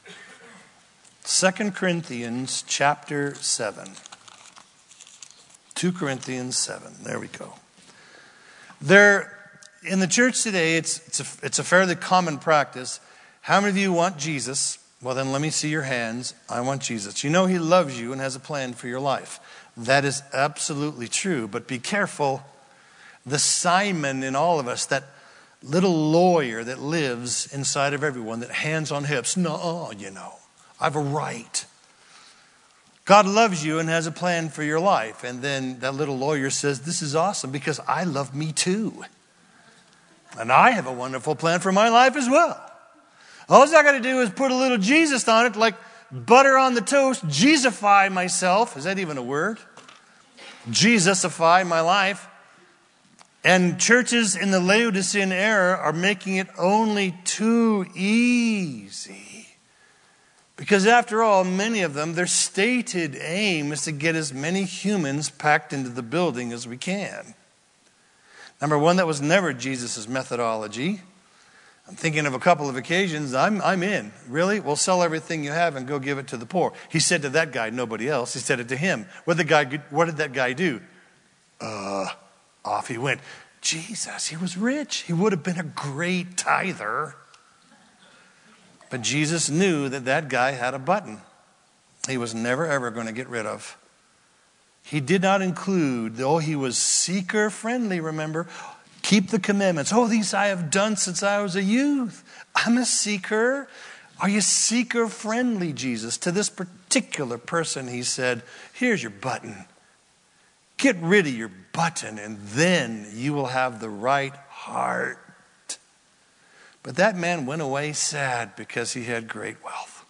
2 Corinthians chapter 7. 2 Corinthians 7. There we go. There, in the church today, it's a fairly common practice. How many of you want Jesus? Well, then let me see your hands. I want Jesus. You know he loves you and has a plan for your life. That is absolutely true. But be careful. The Simon in all of us, that little lawyer that lives inside of everyone, that hands on hips. No, I have a right. God loves you and has a plan for your life. And then that little lawyer says, this is awesome because I love me too. And I have a wonderful plan for my life as well. All I got to do is put a little Jesus on it, like butter on the toast, Jesusify myself. Is that even a word? Jesusify my life. And churches in the Laodicean era are making it only too easy. Because after all, many of them, their stated aim is to get as many humans packed into the building as we can. Number one, that was never Jesus' methodology. I'm thinking of a couple of occasions, I'm in. Really? We'll sell everything you have and go give it to the poor. He said to that guy, nobody else. He said it to him. What did that guy do? Off he went. Jesus, he was rich. He would have been a great tither. But Jesus knew that guy had a button he was never, ever going to get rid of. He did not include, though he was seeker-friendly, remember, keep the commandments. Oh, these I have done since I was a youth. I'm a seeker. Are you seeker-friendly, Jesus? To this particular person, he said, here's your button. Get rid of your button, and then you will have the right heart. But that man went away sad because he had great wealth.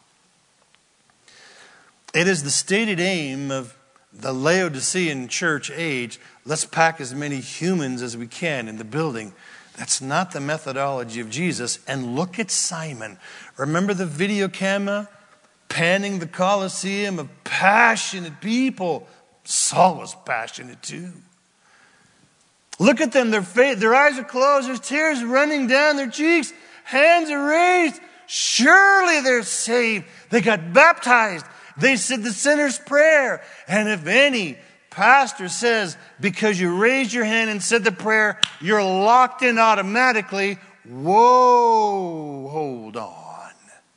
It is the stated aim of the Laodicean church age, let's pack as many humans as we can in the building. That's not the methodology of Jesus. And look at Simon. Remember the video camera panning the Colosseum of passionate people? Saul was passionate too. Look at them. Their eyes are closed. There's tears running down their cheeks. Hands are raised. Surely they're saved. They got baptized. They said the sinner's prayer. And if any pastor says, because you raised your hand and said the prayer, you're locked in automatically, whoa, hold on.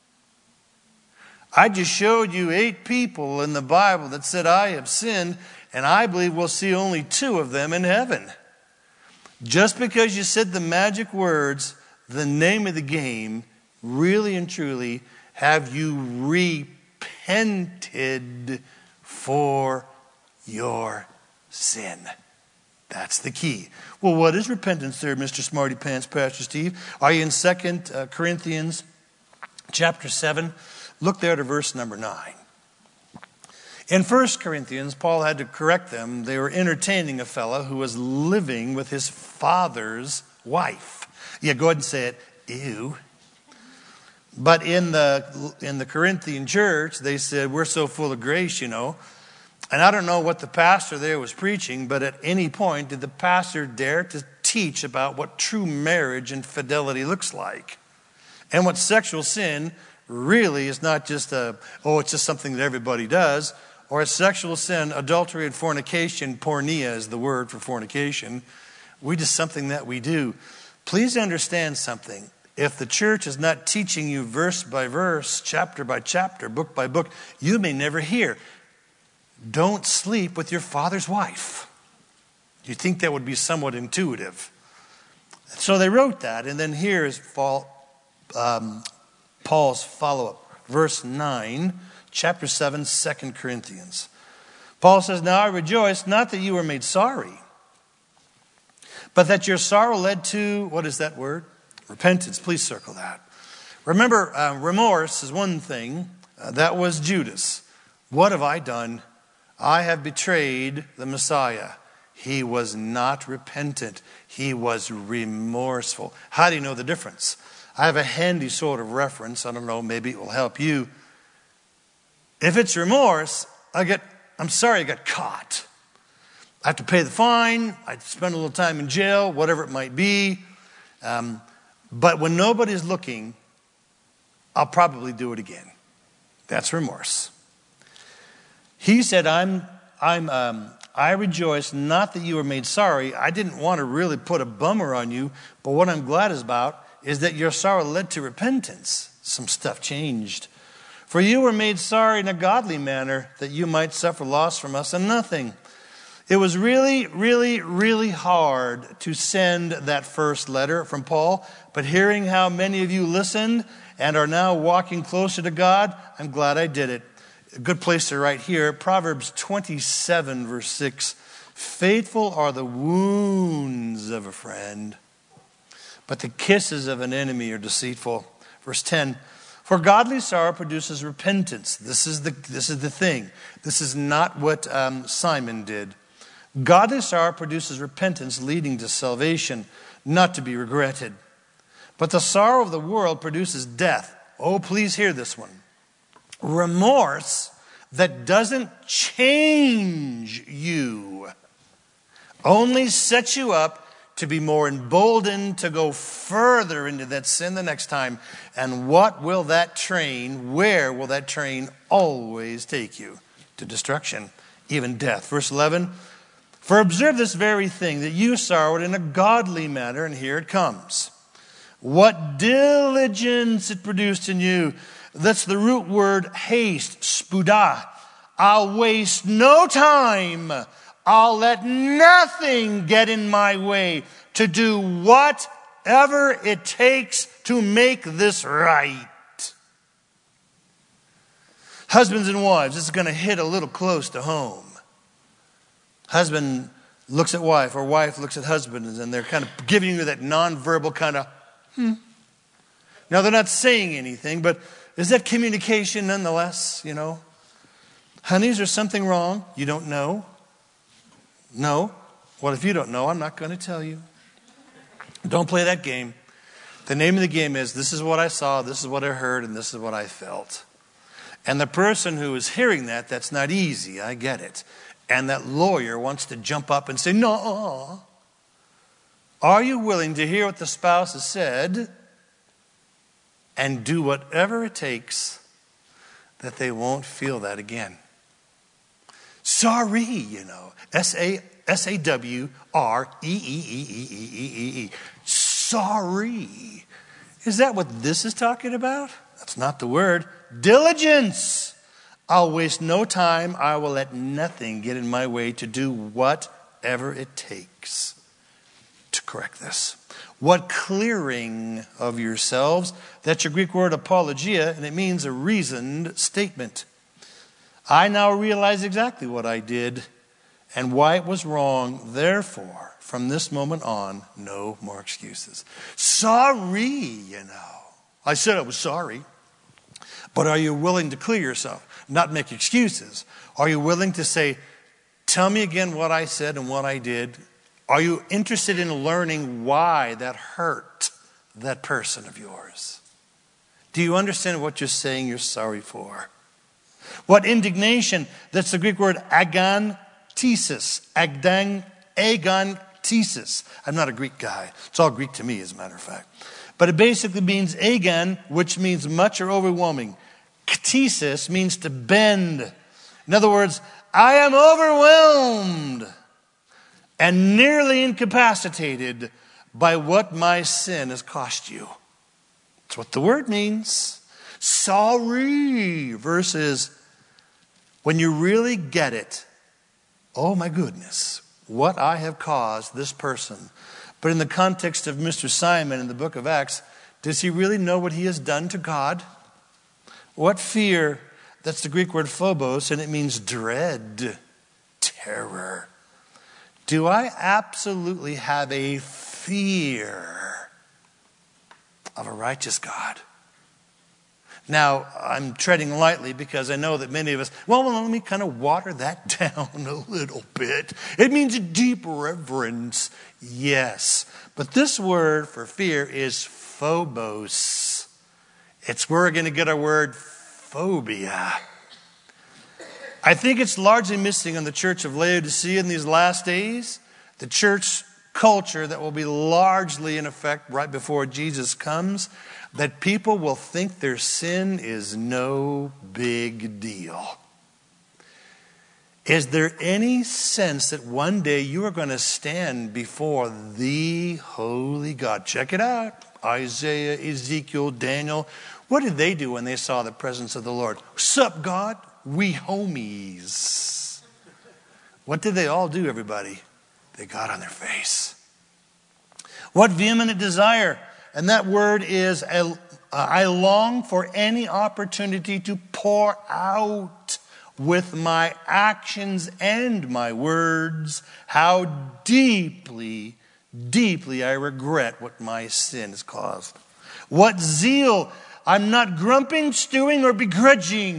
I just showed you 8 people in the Bible that said, I have sinned, and I believe we'll see only 2 of them in heaven. Just because you said the magic words, the name of the game, really and truly, have you repented for your sin? That's the key. Well, what is repentance there, Mr. Smarty Pants, Pastor Steve? Are you in 2 Corinthians chapter 7? Look there to verse number 9. In 1 Corinthians, Paul had to correct them. They were entertaining a fellow who was living with his father's wife. Yeah, go ahead and say it. Ew. But in the Corinthian church, they said, we're so full of grace, And I don't know what the pastor there was preaching, but at any point did the pastor dare to teach about what true marriage and fidelity looks like. And what sexual sin really is not just it's just something that everybody does. Or a sexual sin, adultery and fornication, porneia is the word for fornication. Just something that we do. Please understand something. If the church is not teaching you verse by verse, chapter by chapter, book by book, you may never hear. Don't sleep with your father's wife. You'd think that would be somewhat intuitive. So they wrote that, and then here is Paul's follow-up. Verse 9, chapter 7, 2 Corinthians. Paul says, now I rejoice, not that you were made sorry, but that your sorrow led to, what is that word? Repentance. Please circle that. Remember, remorse is one thing. That was Judas. What have I done? I have betrayed the Messiah. He was not repentant. He was remorseful. How do you know the difference? I have a handy sort of reference. I don't know, maybe it will help you. If it's remorse, I'm sorry I got caught. I have to pay the fine. I spend a little time in jail, whatever it might be. But when nobody's looking, I'll probably do it again. That's remorse. He said, I I rejoice not that you were made sorry. I didn't want to really put a bummer on you, but what I'm glad about is that your sorrow led to repentance. Some stuff changed. For you were made sorry in a godly manner, that you might suffer loss from us and nothing. It was really, really, really hard to send that first letter from Paul, but hearing how many of you listened and are now walking closer to God, I'm glad I did it. A good place to write here, Proverbs 27, verse 6. Faithful are the wounds of a friend, but the kisses of an enemy are deceitful. Verse 10. For godly sorrow produces repentance. This is the thing. This is not what Simon did. Godly sorrow produces repentance leading to salvation, not to be regretted. But the sorrow of the world produces death. Oh, please hear this one. Remorse that doesn't change you, only sets you up to be more emboldened to go further into that sin the next time. And where will that train always take you? To destruction, even death. Verse 11, for observe this very thing, that you sorrowed in a godly manner, and here it comes. What diligence it produced in you. That's the root word haste, spuda. I'll waste no time. I'll let nothing get in my way to do whatever it takes to make this right. Husbands and wives, this is going to hit a little close to home. Husband looks at wife, or wife looks at husband, and they're kind of giving you that nonverbal kind of, Now, they're not saying anything, but is that communication nonetheless, you know? Honey, is there something wrong? You don't know? No. Well, if you don't know, I'm not going to tell you. Don't play that game. The name of the game is, this is what I saw, this is what I heard, and this is what I felt. And the person who is hearing that, that's not easy. I get it. And that lawyer wants to jump up and say, no. Are you willing to hear what the spouse has said and do whatever it takes that they won't feel that again? Sorry, you know. S-A-W-R-E-E-E-E-E-E-E. Sorry. Is that what this is talking about? That's not the word. Diligence. I'll waste no time. I will let nothing get in my way to do whatever it takes to correct this. What clearing of yourselves? That's your Greek word apologia, and it means a reasoned statement. I now realize exactly what I did and why it was wrong. Therefore, from this moment on, no more excuses. Sorry, you know. I said I was sorry. But are you willing to clear yourself? Not make excuses. Are you willing to say, tell me again what I said and what I did? Are you interested in learning why that hurt that person of yours? Do you understand what you're saying you're sorry for? What indignation? That's the Greek word agantesis. Agantesis. I'm not a Greek guy. It's all Greek to me, as a matter of fact. But it basically means agan, which means much or overwhelming. Ktesis means to bend. In other words, I am overwhelmed and nearly incapacitated by what my sin has cost you. That's what the word means. Sorry versus when you really get it. Oh my goodness, what I have caused this person. But in the context of Mr. Simon in the book of Acts, does he really know what he has done to God? What fear? That's the Greek word phobos, and it means dread, terror. Do I absolutely have a fear of a righteous God? Now, I'm treading lightly because I know that many of us, well, let me kind of water that down a little bit. It means a deep reverence, yes. But this word for fear is phobos. It's where we're going to get our word phobia. I think it's largely missing in the church of Laodicea in these last days. The church culture that will be largely in effect right before Jesus comes, that people will think their sin is no big deal. Is there any sense that one day you are going to stand before the holy God? Check it out. Isaiah, Ezekiel, Daniel. What did they do when they saw the presence of the Lord? Sup, God? We homies. What did they all do, everybody? They got on their face. What vehement desire. And that word is, I long for any opportunity to pour out with my actions and my words how deeply, deeply I regret what my sin has caused. What zeal. I'm not grumping, stewing, or begrudging.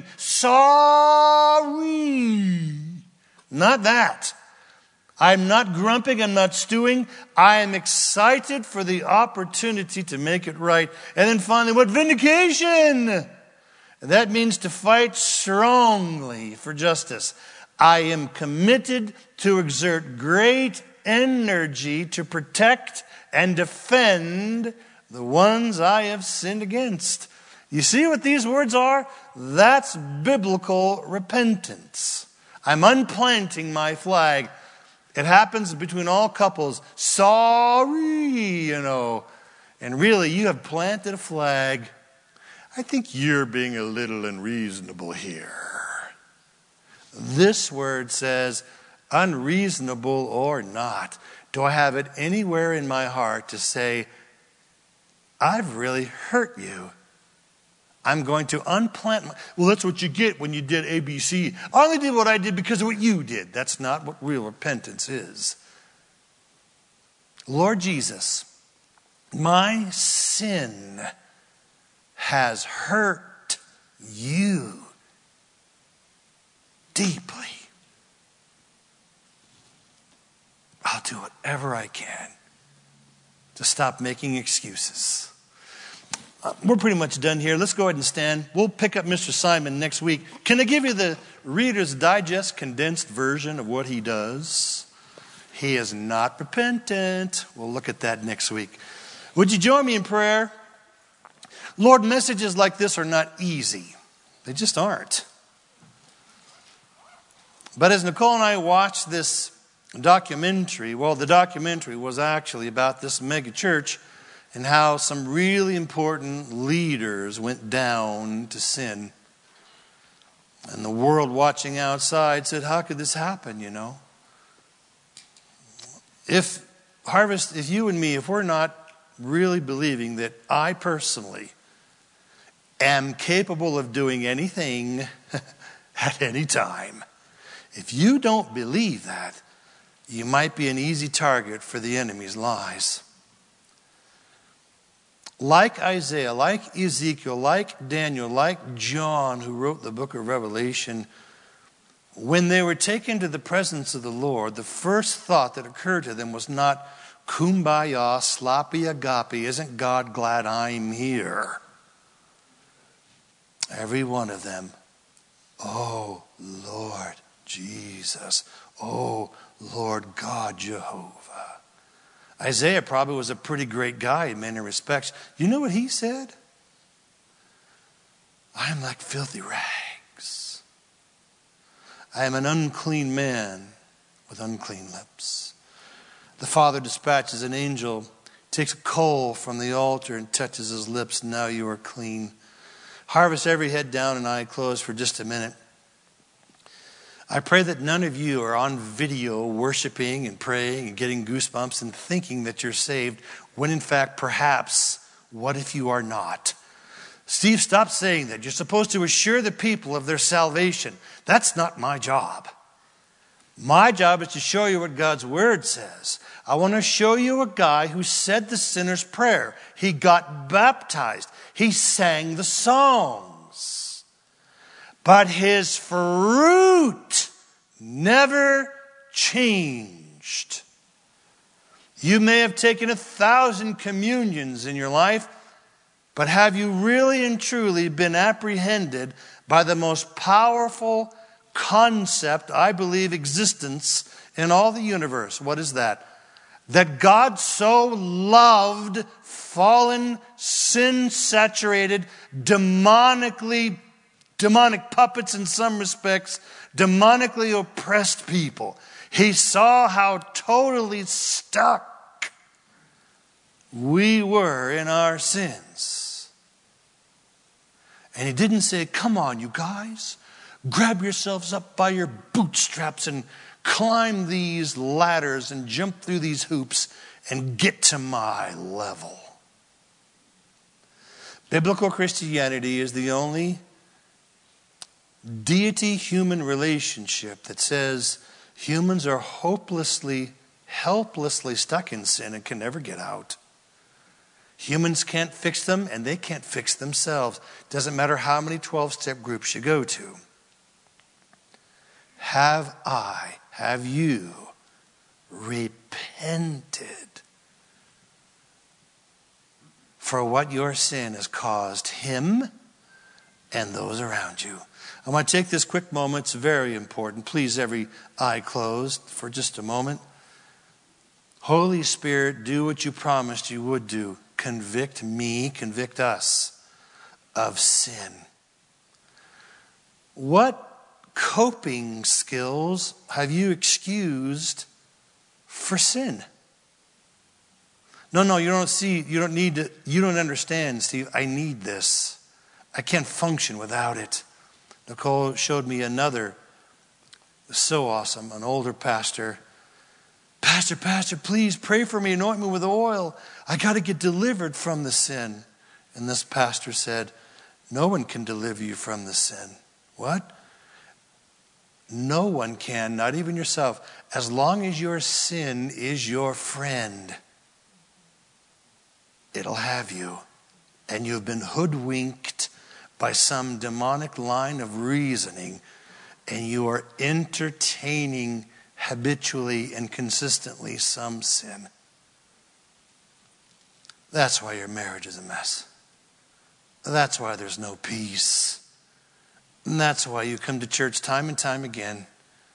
Sorry. Not that. I'm not grumping, I'm not stewing. I am excited for the opportunity to make it right. And then finally, what vindication? That means to fight strongly for justice. I am committed to exert great energy to protect and defend the ones I have sinned against. You see what these words are? That's biblical repentance. I'm unplanting my flag. It happens between all couples. Sorry, And really, you have planted a flag. I think you're being a little unreasonable here. This word says, unreasonable or not. Do I have it anywhere in my heart to say, I've really hurt you? I'm going to unplant well, that's what you get when you did ABC. I only did what I did because of what you did. That's not what real repentance is. Lord Jesus, my sin has hurt you deeply. I'll do whatever I can to stop making excuses. We're pretty much done here. Let's go ahead and stand. We'll pick up Mr. Simon next week. Can I give you the Reader's Digest condensed version of what he does? He is not repentant. We'll look at that next week. Would you join me in prayer? Lord, messages like this are not easy. They just aren't. But as Nicole and I watched this documentary, the documentary was actually about this mega church and how some really important leaders went down to sin. And the world watching outside said, how could this happen, If Harvest, if you and me, if we're not really believing that I personally am capable of doing anything at any time, if you don't believe that, you might be an easy target for the enemy's lies. Like Isaiah, like Ezekiel, like Daniel, like John, who wrote the book of Revelation, when they were taken to the presence of the Lord, the first thought that occurred to them was not kumbaya, sloppy agape, isn't God glad I'm here? Every one of them, oh Lord Jesus, oh Lord God Jehovah. Isaiah probably was a pretty great guy in many respects. You know what he said? I am like filthy rags. I am an unclean man with unclean lips. The Father dispatches an angel, takes a coal from the altar and touches his lips. Now you are clean. Harvest, every head down and eye closed for just a minute. I pray that none of you are on video worshiping and praying and getting goosebumps and thinking that you're saved, when in fact, perhaps, what if you are not? Steve, stop saying that. You're supposed to assure the people of their salvation. That's not my job. My job is to show you what God's word says. I want to show you a guy who said the sinner's prayer. He got baptized. He sang the songs. But his fruit never changed. You may have taken 1,000 communions in your life, but have you really and truly been apprehended by the most powerful concept, I believe, existence in all the universe? What is that? That God so loved fallen, sin-saturated, demonically demonic puppets in some respects, demonically oppressed people. He saw how totally stuck we were in our sins. And he didn't say, come on, you guys, grab yourselves up by your bootstraps and climb these ladders and jump through these hoops and get to my level. Biblical Christianity is the only deity-human relationship that says humans are hopelessly, helplessly stuck in sin and can never get out. Humans can't fix them, and they can't fix themselves. Doesn't matter how many 12-step groups you go to. Have you repented for what your sin has caused him and those around you? I want to take this quick moment. It's very important. Please, every eye closed for just a moment. Holy Spirit, do what you promised you would do. Convict me, convict us of sin. What coping skills have you excused for sin? No, you don't understand, Steve. I need this. I can't function without it. Nicole showed me another, so awesome, an older pastor. Pastor, please pray for me, anoint me with oil. I got to get delivered from the sin. And this pastor said, no one can deliver you from the sin. What? No one can, not even yourself, as long as your sin is your friend. It'll have you. And you've been hoodwinked by some demonic line of reasoning, and you are entertaining habitually and consistently some sin. That's why your marriage is a mess. That's why there's no peace. And that's why you come to church time and time again.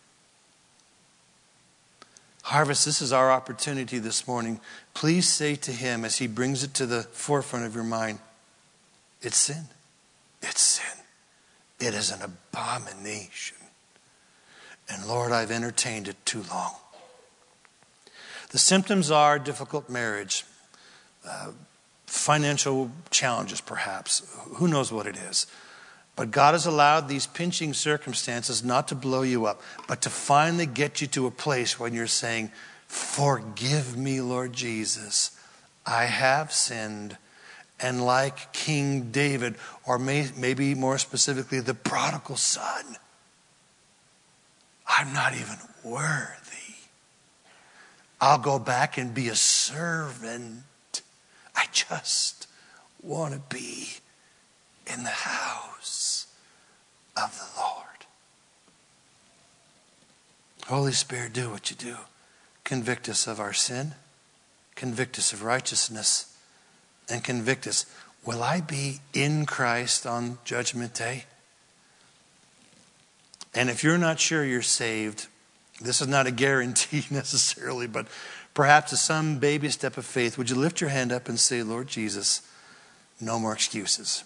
Harvest, this is our opportunity this morning. Please say to him as he brings it to the forefront of your mind, it's sin. It's sin. It is an abomination. And Lord, I've entertained it too long. The symptoms are difficult marriage, financial challenges perhaps. Who knows what it is? But God has allowed these pinching circumstances not to blow you up, but to finally get you to a place when you're saying, forgive me, Lord Jesus. I have sinned. And like King David, or maybe more specifically, the prodigal son, I'm not even worthy. I'll go back and be a servant. I just want to be in the house of the Lord. Holy Spirit, do what you do. Convict us of our sin. Convict us of righteousness. And convict us. Will I be in Christ on Judgment Day? And if you're not sure you're saved, this is not a guarantee necessarily, but perhaps as some baby step of faith, would you lift your hand up and say, Lord Jesus, no more excuses.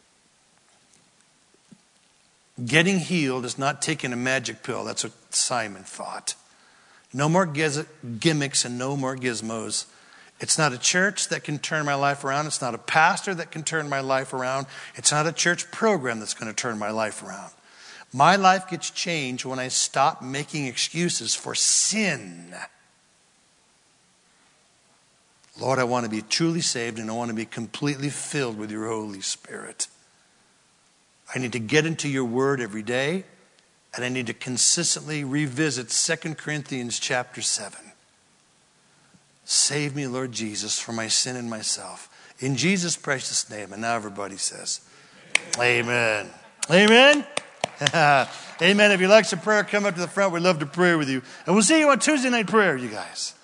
Getting healed is not taking a magic pill. That's what Simon thought. No more gimmicks and no more gizmos. It's not a church that can turn my life around. It's not a pastor that can turn my life around. It's not a church program that's going to turn my life around. My life gets changed when I stop making excuses for sin. Lord, I want to be truly saved and I want to be completely filled with your Holy Spirit. I need to get into your word every day, and I need to consistently revisit 2 Corinthians chapter 7. Save me, Lord Jesus, from my sin and myself. In Jesus' precious name. And now everybody says, amen. Amen. Amen. If you'd like some prayer, come up to the front. We'd love to pray with you. And we'll see you on Tuesday night prayer, you guys.